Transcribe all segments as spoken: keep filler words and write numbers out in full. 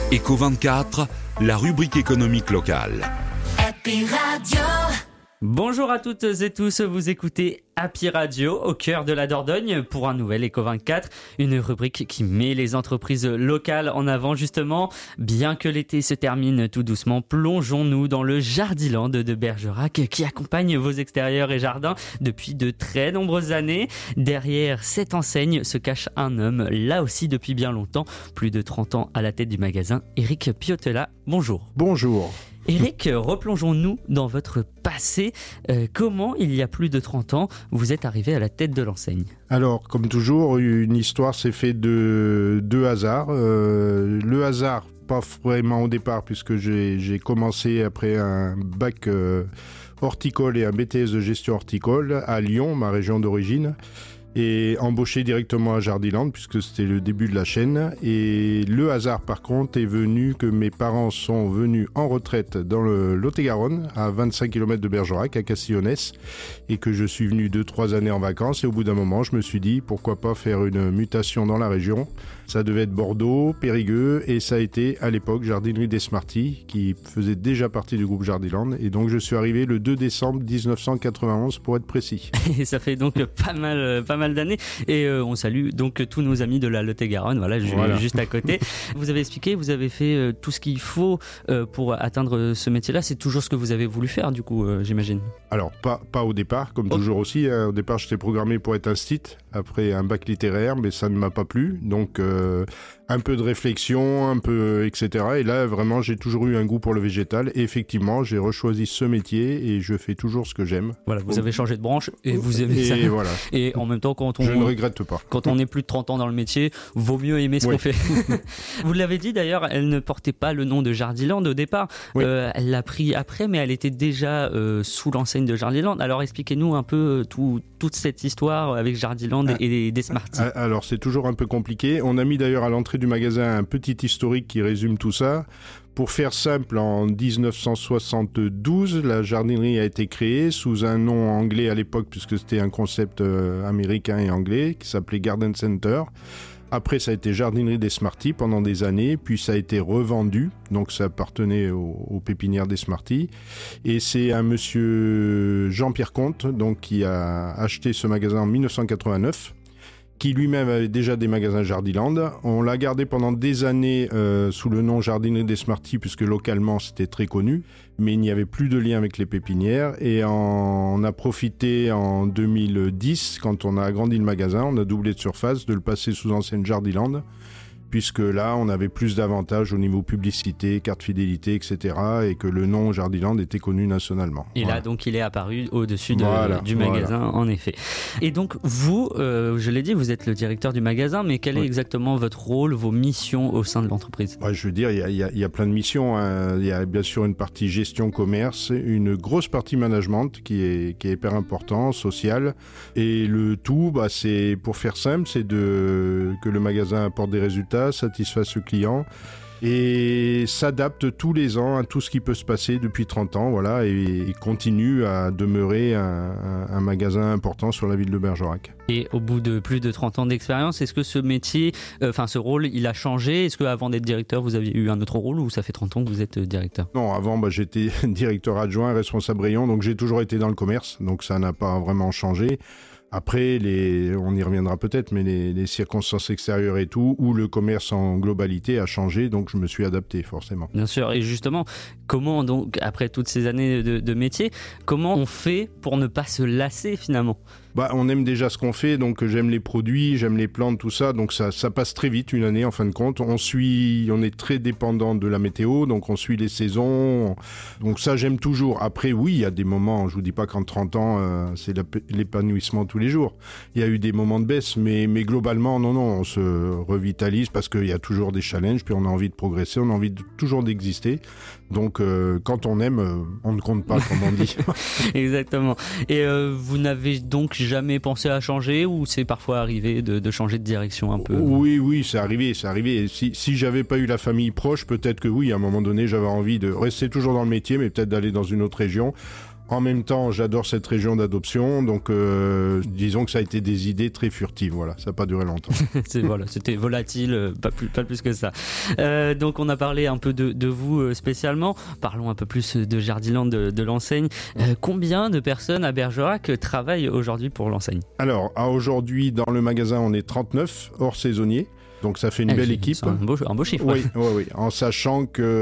Éco vingt-quatre, la rubrique économique locale. Happy Radio. Bonjour à toutes et tous, vous écoutez Happy Radio au cœur de la Dordogne pour un nouvel Éco vingt-quatre, une rubrique qui met les entreprises locales en avant justement. Bien que l'été se termine tout doucement, plongeons-nous dans le Jardiland de Bergerac qui accompagne vos extérieurs et jardins depuis de très nombreuses années. Derrière cette enseigne se cache un homme, là aussi depuis bien longtemps, plus de trente ans à la tête du magasin, Éric Piotella. Bonjour. Bonjour. Éric, replongeons-nous dans votre passé. Euh, comment, il y a plus de trente ans, vous êtes arrivé à la tête de l'enseigne ? Alors, comme toujours, une histoire s'est faite de deux hasards. Euh, le hasard, pas vraiment au départ, puisque j'ai, j'ai commencé après un bac euh, horticole et un B T S de gestion horticole à Lyon, ma région d'origine, et embauché directement à Jardiland puisque c'était le début de la chaîne. Et le hasard par contre est venu que mes parents sont venus en retraite dans le Lot-et-Garonne à vingt-cinq kilomètres de Bergerac à Castillonnès, et que je suis venu deux trois années en vacances, et au bout d'un moment je me suis dit pourquoi pas faire une mutation dans la région. Ça devait être Bordeaux, Périgueux, et ça a été à l'époque Jardinerie des Smarties qui faisait déjà partie du groupe Jardiland, et donc je suis arrivé le deux décembre dix-neuf cent quatre-vingt-onze pour être précis. Et ça fait donc pas mal, pas mal d'années, et euh, on salue donc tous nos amis de la Lot-et-Garonne, voilà, voilà. Juste à côté. Vous avez expliqué, vous avez fait euh, tout ce qu'il faut euh, pour atteindre ce métier-là. C'est toujours ce que vous avez voulu faire du coup, euh, j'imagine. Alors pas, pas au départ, comme oh. toujours aussi, hein. Au départ j'étais programmé pour être instit, après un bac littéraire, mais ça ne m'a pas plu, donc euh, un peu de réflexion, un peu et cetera. Et là vraiment j'ai toujours eu un goût pour le végétal, et effectivement j'ai rechoisi ce métier et je fais toujours ce que j'aime. Voilà, vous avez changé de branche et vous aimez et ça. Voilà. Et en même temps, quand on je ne regrette pas. Quand on est plus de trente ans dans le métier, vaut mieux aimer ce oui. qu'on fait. Vous l'avez dit d'ailleurs, elle ne portait pas le nom de Jardiland au départ. Oui. Euh, elle l'a pris après, mais elle était déjà euh, sous l'enseigne de Jardiland. Alors expliquez-nous un peu tout, toute cette histoire avec Jardiland ah, et des Smarties. Alors c'est toujours un peu compliqué. On a mis d'ailleurs à l'entrée du magasin un petit historique qui résume tout ça. Pour faire simple, en dix-neuf cent soixante-douze, la jardinerie a été créée sous un nom anglais à l'époque, puisque c'était un concept euh, américain et anglais, qui s'appelait Garden Center. Après, ça a été Jardinerie des Smarties pendant des années, puis ça a été revendu, donc ça appartenait aux, aux pépinières des Smarties. Et c'est un monsieur Jean-Pierre Comte, donc, qui a acheté ce magasin en dix-neuf cent quatre-vingt-neuf, qui lui-même avait déjà des magasins Jardiland. On l'a gardé pendant des années euh, sous le nom Jardinerie des Smarties, puisque localement c'était très connu, mais il n'y avait plus de lien avec les pépinières. Et en, on a profité en deux mille dix, quand on a agrandi le magasin, on a doublé de surface, de le passer sous enseigne Jardiland, puisque là, on avait plus d'avantages au niveau publicité, carte fidélité, et cetera, et que le nom Jardiland était connu nationalement. Et voilà. Là, donc, il est apparu au-dessus de, voilà, du magasin, voilà. En effet. Et donc, vous, euh, je l'ai dit, vous êtes le directeur du magasin, mais quel oui. est exactement votre rôle, vos missions au sein de l'entreprise ? Ouais, je veux dire, il y a, il y a, il y a plein de missions. Hein. Il y a bien sûr une partie gestion commerce, une grosse partie management qui est, qui est hyper important, social. Et le tout, bah, c'est, pour faire simple, c'est de, que le magasin apporte des résultats, satisfasse le client et s'adapte tous les ans à tout ce qui peut se passer depuis trente ans, voilà, et, et continue à demeurer un, un, un magasin important sur la ville de Bergerac. Et au bout de plus de trente ans d'expérience, est-ce que ce métier, enfin euh, ce rôle, il a changé ? Est-ce qu'avant d'être directeur, vous aviez eu un autre rôle, ou ça fait trente ans que vous êtes directeur ? Non, avant bah, j'étais directeur adjoint, responsable rayon, donc j'ai toujours été dans le commerce, donc ça n'a pas vraiment changé. Après, les, on y reviendra peut-être, mais les, les circonstances extérieures et tout, où le commerce en globalité a changé, donc je me suis adapté forcément. Bien sûr, et justement, comment donc, après toutes ces années de, de métier, comment on fait pour ne pas se lasser finalement ? Bah, on aime déjà ce qu'on fait, donc j'aime les produits, j'aime les plantes, tout ça, donc ça, ça passe très vite une année en fin de compte. On suit, on est très dépendant de la météo, donc on suit les saisons, donc ça j'aime toujours. Après oui, il y a des moments, je vous dis pas qu'en trente ans euh, c'est l'épanouissement tous les jours. Il y a eu des moments de baisse, mais, mais globalement non, non, on se revitalise parce qu'il y a toujours des challenges, puis on a envie de progresser, on a envie de, toujours d'exister. Donc euh, quand on aime, euh, on ne compte pas, comme on dit. Exactement. Et euh, vous n'avez donc jamais pensé à changer, ou c'est parfois arrivé de, de changer de direction un peu ? Oui, oui, c'est arrivé, c'est arrivé. Si, si j'avais pas eu la famille proche, peut-être que oui, à un moment donné, j'avais envie de rester toujours dans le métier, mais peut-être d'aller dans une autre région. En même temps, j'adore cette région d'adoption, donc euh, disons que ça a été des idées très furtives, voilà, ça n'a pas duré longtemps. C'est, voilà, c'était volatile, pas plus, pas plus que ça. Euh, donc on a parlé un peu de, de vous spécialement, parlons un peu plus de Jardiland, de, de l'enseigne. Euh, combien de personnes à Bergerac travaillent aujourd'hui pour l'enseigne ? Alors, à aujourd'hui, dans le magasin, on est trente-neuf, hors saisonniers. Donc ça fait une eh, belle c'est, équipe. C'est un beau, un beau chiffre. Oui, oui, oui. En sachant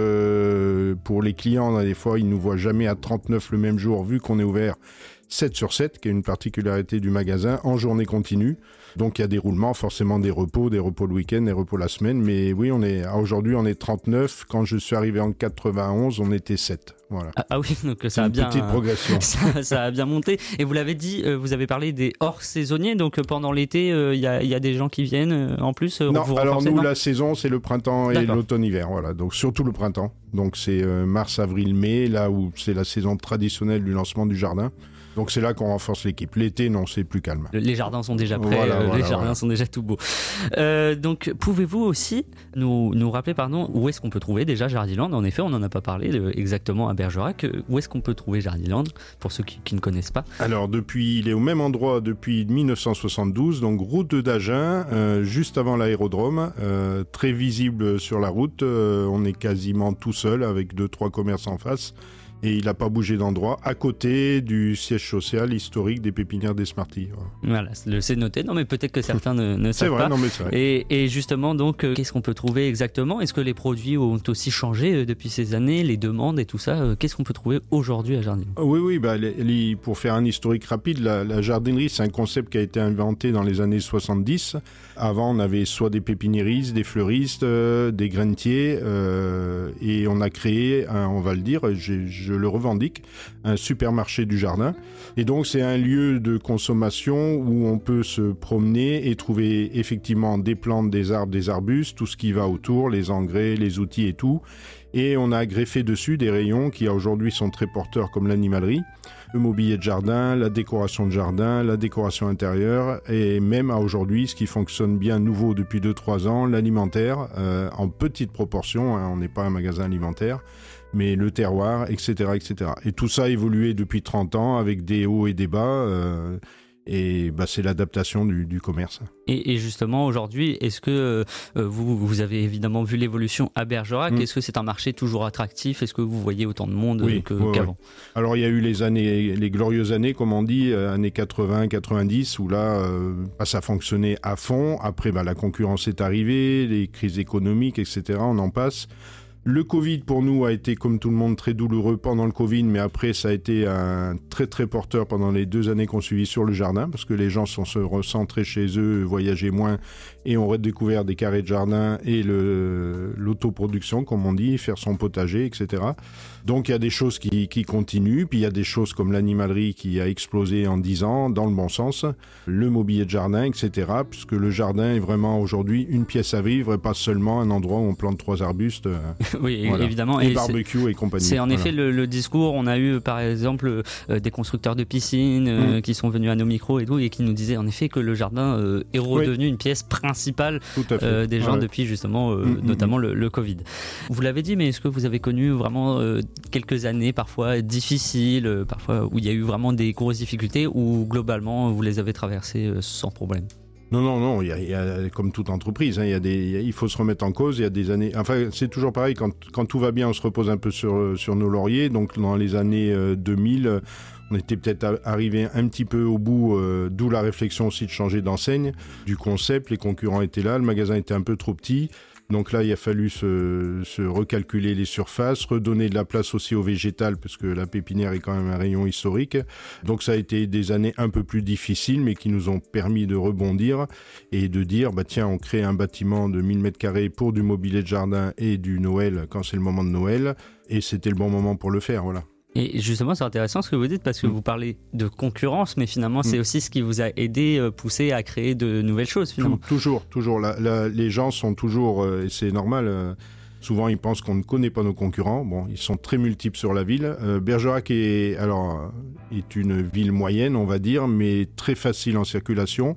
que pour les clients, des fois, ils ne nous voient jamais à trente-neuf le même jour, vu qu'on est ouvert sept sur sept, qui est une particularité du magasin, en journée continue. Donc il y a des roulements, forcément des repos, des repos le week-end, des repos la semaine. Mais oui, on est, aujourd'hui, on est trente-neuf. Quand je suis arrivé en quatre-vingt-onze, on était sept. Voilà. Ah, ah oui, donc ça a une bien, petite progression. Ça, ça a bien monté. Et vous l'avez dit, euh, vous avez parlé des hors saisonniers. Donc euh, pendant l'été, il euh, y, a, y a des gens qui viennent euh, en plus. Euh, non, vous alors nous, non la saison, c'est le printemps et D'accord. l'automne-hiver. Voilà. Donc surtout le printemps. Donc c'est euh, mars, avril, mai, là où c'est la saison traditionnelle du lancement du jardin. Donc c'est là qu'on renforce l'équipe. L'été, non, c'est plus calme. Les jardins sont déjà prêts, voilà, euh, voilà, les jardins voilà. sont déjà tout beaux. Euh, donc pouvez-vous aussi nous, nous rappeler pardon, où est-ce qu'on peut trouver déjà Jardiland ? En effet, on n'en a pas parlé de, exactement à Bergerac. Où est-ce qu'on peut trouver Jardiland, pour ceux qui, qui ne connaissent pas ? Alors depuis, il est au même endroit depuis dix-neuf cent soixante-douze, donc route d'Agen, euh, juste avant l'aérodrome, euh, très visible sur la route. Euh, on est quasiment tout seul avec deux, trois commerces en face. Et il n'a pas bougé d'endroit, à côté du siège social historique des pépinières des Smarties. Voilà, le c'est noté. Non, mais peut-être que certains ne, ne savent C'est vrai, pas. non mais c'est vrai. Et, et justement, donc, euh, qu'est-ce qu'on peut trouver exactement ? Est-ce que les produits ont aussi changé euh, depuis ces années, les demandes et tout ça euh, Qu'est-ce qu'on peut trouver aujourd'hui à Jardiland ? Oui, oui, bah, les, les, pour faire un historique rapide, la, la jardinerie, c'est un concept qui a été inventé dans les années soixante-dix. Avant, on avait soit des pépiniéristes, des fleuristes, euh, des grainetiers, euh, et on a créé, un, on va le dire, j'ai, je le revendique, un supermarché du jardin. Et donc, c'est un lieu de consommation où on peut se promener et trouver effectivement des plantes, des arbres, des arbustes, tout ce qui va autour, les engrais, les outils et tout. Et on a greffé dessus des rayons qui aujourd'hui sont très porteurs comme l'animalerie, le mobilier de jardin, la décoration de jardin, la décoration intérieure et même à aujourd'hui, ce qui fonctionne bien nouveau depuis deux trois ans, l'alimentaire euh, en petite proportion, hein, on n'est pas un magasin alimentaire, mais le terroir, et cetera, et cetera. Et tout ça a évolué depuis trente ans avec des hauts et des bas. Euh, Et bah, c'est l'adaptation du, du commerce. Et, et justement, aujourd'hui, est-ce que euh, vous, vous avez évidemment vu l'évolution à Bergerac ? mmh. Est-ce que c'est un marché toujours attractif ? Est-ce que vous voyez autant de monde oui, que, oui, qu'avant ? oui. Alors, il y a eu les années, les glorieuses années, comme on dit, euh, années quatre-vingts quatre-vingt-dix, où là, euh, bah, ça fonctionnait à fond. Après, bah, la concurrence est arrivée, les crises économiques, et cetera, on en passe. Le Covid, pour nous, a été, comme tout le monde, très douloureux pendant le Covid, mais après, ça a été un très, très porteur pendant les deux années qu'on suivit sur le jardin, parce que les gens sont se recentrés chez eux, voyageaient moins, et ont redécouvert des carrés de jardin et le, l'autoproduction, comme on dit, faire son potager, et cetera. Donc, il y a des choses qui, qui continuent, puis il y a des choses comme l'animalerie qui a explosé en dix ans, dans le bon sens, le mobilier de jardin, et cetera, puisque le jardin est vraiment aujourd'hui une pièce à vivre, et pas seulement un endroit où on plante trois arbustes. Oui, voilà. évidemment. Et, et barbecue c'est, et compagnie. C'est en voilà. effet le, le discours. On a eu, par exemple, euh, des constructeurs de piscines euh, mmh. qui sont venus à nos micros et tout, et qui nous disaient en effet que le jardin euh, est redevenu oui. une pièce principale euh, des gens ouais. depuis justement, euh, mmh, notamment mmh. le, le Covid. Vous l'avez dit, mais est-ce que vous avez connu vraiment euh, quelques années parfois difficiles, euh, parfois où il y a eu vraiment des grosses difficultés, ou globalement vous les avez traversées euh, sans problème ? Non, non, non, il y a, il y a, comme toute entreprise, hein, il, y a des, il, y a, il faut se remettre en cause, il y a des années... Enfin, c'est toujours pareil, quand, quand tout va bien, on se repose un peu sur, sur nos lauriers. Donc, dans les années euh, deux mille, on était peut-être arrivé un petit peu au bout, euh, d'où la réflexion aussi de changer d'enseigne, du concept. Les concurrents étaient là, le magasin était un peu trop petit. Donc là, il a fallu se, se recalculer les surfaces, redonner de la place aussi au végétal, parce que la pépinière est quand même un rayon historique. Donc ça a été des années un peu plus difficiles, mais qui nous ont permis de rebondir et de dire, bah tiens, on crée un bâtiment de mille mètres carrés pour du mobilier de jardin et du Noël quand c'est le moment de Noël. Et c'était le bon moment pour le faire, voilà. Et justement, c'est intéressant ce que vous dites, parce que mmh. vous parlez de concurrence, mais finalement, mmh. c'est aussi ce qui vous a aidé, euh, poussé à créer de nouvelles choses, finalement. Tout, toujours, toujours. La, la, les gens sont toujours, euh, et c'est normal, euh, souvent ils pensent qu'on ne connaît pas nos concurrents. Bon, ils sont très multiples sur la ville. Euh, Bergerac est, alors, est une ville moyenne, on va dire, mais très facile en circulation.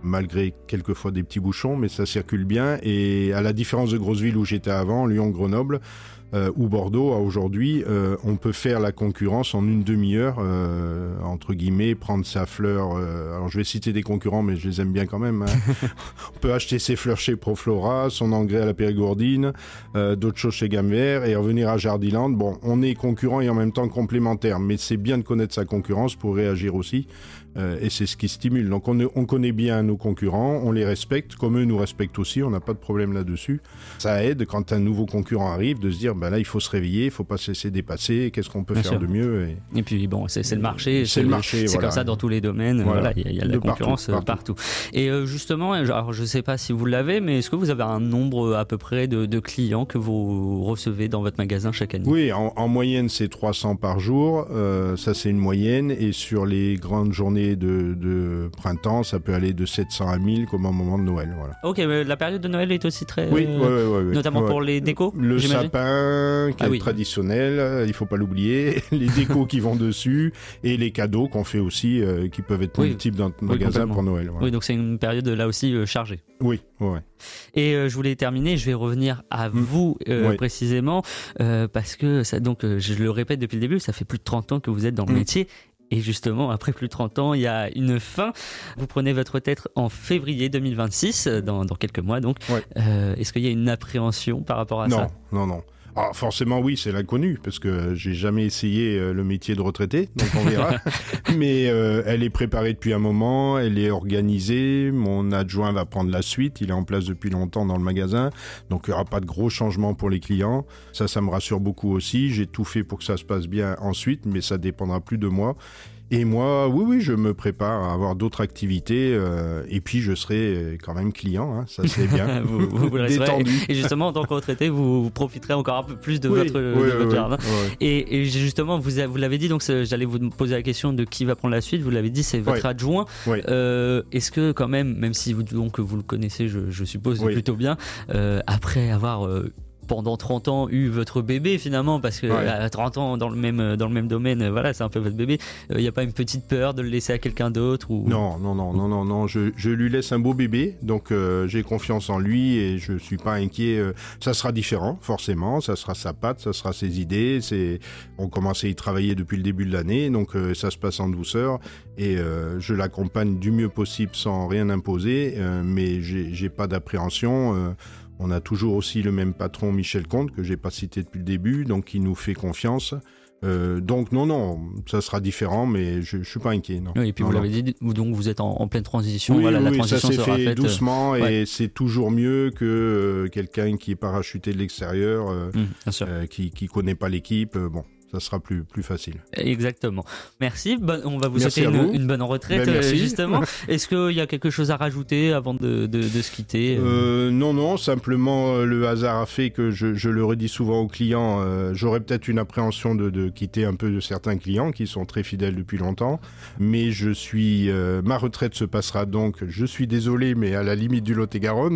malgré quelquefois des petits bouchons, mais ça circule bien. Et à la différence de grosses villes où j'étais avant, Lyon, Grenoble euh, ou Bordeaux, aujourd'hui, euh, on peut faire la concurrence en une demi-heure, euh, entre guillemets, prendre sa fleur. Euh, alors je vais citer des concurrents, mais je les aime bien quand même. Hein. On peut acheter ses fleurs chez Proflora, son engrais à la Périgourdine, euh, d'autres choses chez Gamme Vert et revenir à Jardiland. Bon, on est concurrents et en même temps complémentaires, mais c'est bien de connaître sa concurrence pour réagir aussi. Euh, et c'est ce qui stimule. Donc on, on connaît bien nos concurrents, on les respecte, comme eux nous respectent aussi, on n'a pas de problème là-dessus. Ça aide quand un nouveau concurrent arrive de se dire, ben là il faut se réveiller, il ne faut pas se laisser dépasser, qu'est-ce qu'on peut bien faire sûr. de mieux et... et puis bon, c'est, c'est le marché, c'est, c'est le marché, c'est voilà. comme ça dans tous les domaines, il voilà. voilà, y, y a de la de concurrence partout, partout. partout. Et euh, justement, alors je ne sais pas si vous l'avez, mais est-ce que vous avez un nombre à peu près de, de clients que vous recevez dans votre magasin chaque année ? Oui, en, en moyenne c'est trois cents par jour, euh, ça c'est une moyenne, et sur les grandes journées de, de printemps, ça peut aller de sept cents à mille comme au moment de Noël. Voilà. Ok, mais la période de Noël est aussi très... Oui, euh, ouais, ouais, ouais, notamment ouais. pour les décos. Le j'imagine. sapin, qui ah, est oui. traditionnel, il ne faut pas l'oublier, les décos qui vont dessus, et les cadeaux qu'on fait aussi, euh, qui peuvent être multiples oui. dans le magasin oui, pour Noël. Voilà. Oui, donc c'est une période là aussi euh, chargée. Oui, ouais. Et euh, je voulais terminer, je vais revenir à mmh. vous euh, oui. précisément, euh, parce que, ça, donc, euh, je le répète depuis le début, ça fait plus de trente ans que vous êtes dans le mmh. métier. Et justement, après plus de trente ans, il y a une fin. Vous prenez votre retraite en février deux mille vingt-six, dans, dans quelques mois donc. Ouais. Euh, est-ce qu'il y a une appréhension par rapport à non, ça ? Non, non, non. Alors forcément oui, c'est l'inconnu, parce que j'ai jamais essayé euh, le métier de retraité, donc on verra. Mais euh, elle est préparée depuis un moment, elle est organisée, mon adjoint va prendre la suite, il est en place depuis longtemps dans le magasin, donc il n'y aura pas de gros changements pour les clients. Ça, ça me rassure beaucoup aussi, j'ai tout fait pour que ça se passe bien ensuite, mais ça dépendra plus de moi. Et moi, oui, oui, je me prépare à avoir d'autres activités euh, et puis je serai quand même client, hein, ça c'est bien, vous, vous, vous détendu. Et justement, en tant que retraité, vous, vous profiterez encore un peu plus de oui, votre, oui, de votre oui, jardin. Oui, oui. Et, et justement, vous, vous l'avez dit, donc j'allais vous poser la question de qui va prendre la suite. Vous l'avez dit, c'est votre oui. adjoint. Oui. Euh, est-ce que quand même, même si vous, donc, vous le connaissez, je, je suppose oui. plutôt bien, euh, après avoir... Euh, pendant trente ans eu votre bébé finalement, parce que ouais. à trente ans dans le même dans le même domaine, voilà, c'est un peu votre bébé. Il euh, n'y a pas une petite peur de le laisser à quelqu'un d'autre ou... Non, non, non, non, non, non. Je, je lui laisse un beau bébé, donc euh, j'ai confiance en lui et je suis pas inquiet. Euh, ça sera différent, forcément. Ça sera sa patte, ça sera ses idées. C'est, on commence à y travailler depuis le début de l'année, donc euh, ça se passe en douceur et euh, je l'accompagne du mieux possible sans rien imposer, euh, mais j'ai, j'ai pas d'appréhension. Euh, On a toujours aussi le même patron, Michel Comte, que j'ai pas cité depuis le début, donc qui nous fait confiance. Euh, donc non, non, ça sera différent, mais je, je suis pas inquiet. Non. Oui, et puis non, vous non. l'avez dit, donc vous êtes en, en pleine transition. Oui, voilà, oui, la transition ça s'est sera fait faite doucement, euh, et ouais. c'est toujours mieux que euh, quelqu'un qui est parachuté de l'extérieur, euh, mmh, bien sûr. euh, qui qui connaît pas l'équipe. Euh, bon. Ça sera plus, plus facile. Exactement. Merci. Bon, on va vous merci souhaiter une, vous. une bonne retraite, ben, euh, justement. Est-ce qu'il y a quelque chose à rajouter avant de, de, de se quitter euh, Non, non. Simplement, euh, le hasard a fait que je, je le redis souvent aux clients. Euh, j'aurais peut-être une appréhension de, de quitter un peu de certains clients qui sont très fidèles depuis longtemps. Mais je suis, euh, ma retraite se passera donc, je suis désolé, mais à la limite du Lot-et-Garonne.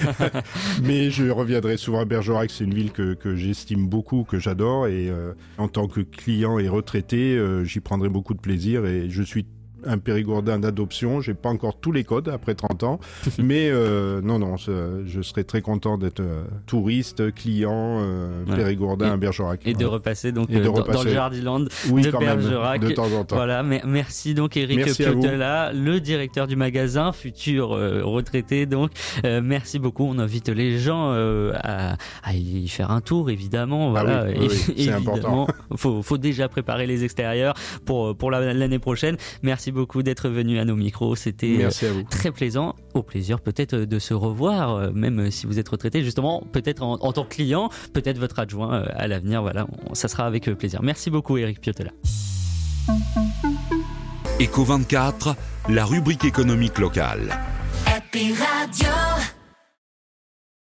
Mais je reviendrai souvent à Bergerac. C'est une ville que, que j'estime beaucoup, que j'adore. Et euh, en tant que client et retraité, euh, j'y prendrai beaucoup de plaisir et je suis un Périgourdin d'adoption. J'ai pas encore tous les codes après trente ans, mais euh, non, non, je serais très content d'être euh, touriste, client, euh, ouais. Périgourdin et, à Bergerac. Et ouais. de repasser donc et de dans, repasser. dans le Jardiland oui, de quand Bergerac. Même, de temps en temps. Voilà, mais merci donc Éric Piotella, le directeur du magasin, futur euh, retraité donc. Euh, merci beaucoup. On invite les gens euh, à, à y faire un tour, évidemment. Voilà, ah oui, oui, oui, c'est évidemment. important. Faut, faut déjà préparer les extérieurs pour pour la, l'année prochaine. Merci beaucoup d'être venu à nos micros, c'était très plaisant. Au plaisir peut-être de se revoir, même si vous êtes retraité, justement, peut-être en, en tant que client, peut-être votre adjoint à l'avenir. Voilà, on, ça sera avec plaisir. Merci beaucoup, Éric Piotella. Éco vingt-quatre, la rubrique économique locale. Happy Radio.